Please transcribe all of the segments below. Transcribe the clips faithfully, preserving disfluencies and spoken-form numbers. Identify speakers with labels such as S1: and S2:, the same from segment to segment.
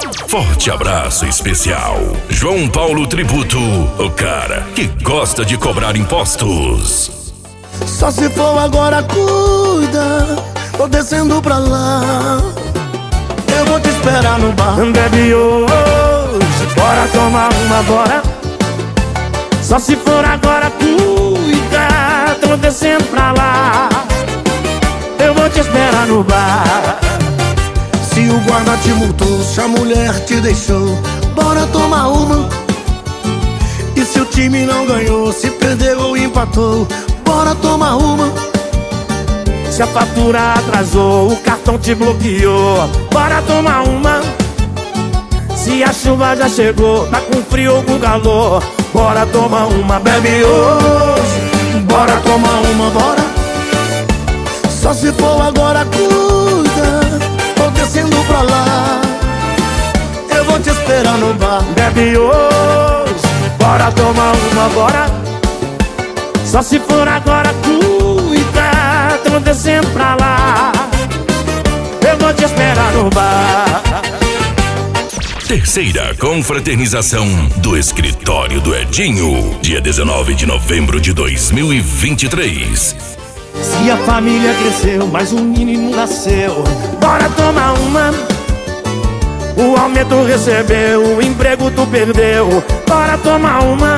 S1: Forte abraço especial. João Paulo Tributo, o cara que gosta de cobrar impostos.
S2: Só se for agora, cuida, tô descendo pra lá. Eu vou te esperar no bar.
S3: Bebe hoje, bora tomar uma, bora. Só se for agora, cuida, tô descendo pra lá. Eu vou te esperar no bar.
S2: Se o guarda te multou, se a mulher te deixou, bora tomar uma. E se o time não ganhou, se perdeu ou empatou, bora tomar uma.
S3: Se a fatura atrasou, o cartão te bloqueou, bora tomar uma. Se a chuva já chegou, tá com frio ou com calor, bora tomar uma. Bebe hoje,
S2: bora tomar uma, bora. Só se for agora, cuida, tô descendo pra lá. Eu vou te esperar no bar.
S3: Bebe hoje, bora tomar uma, bora. Só se for agora, cuida, tô descendo pra lá. Eu vou te esperar no bar.
S1: Terceira confraternização do Escritório do Edinho, dia dezenove de novembro de dois mil e vinte e três.
S3: Se a família cresceu, mas um menino nasceu, bora tomar uma. O aumento recebeu, o emprego tu perdeu, bora tomar uma.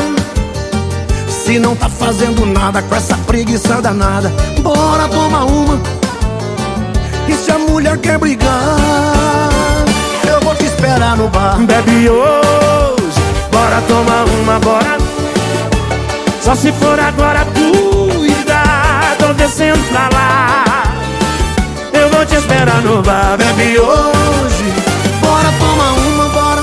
S2: Se não tá fazendo nada com essa preguiça danada, bora tomar uma. E se a mulher quer brigar, eu vou te esperar no bar.
S3: Bebe hoje, bora tomar uma, bora. Só se for agora, cuida, tô descendo pra lá. Eu vou te esperar no bar.
S2: Bebe hoje, bora tomar uma, bora.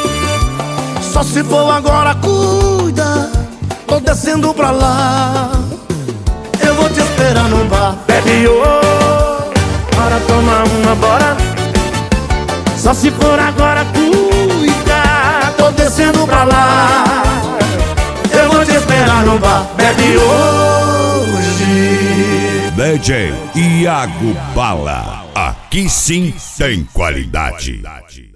S2: Só se for agora, cuida, tô descendo pra lá. Eu vou te esperar no bar.
S3: Bebe hoje, bora tomar uma, bora. Só se for agora, cuida, tô descendo pra lá. Eu vou te esperar no bar. Bebe hoje.
S4: D J Iago Bala. Aqui sim tem qualidade.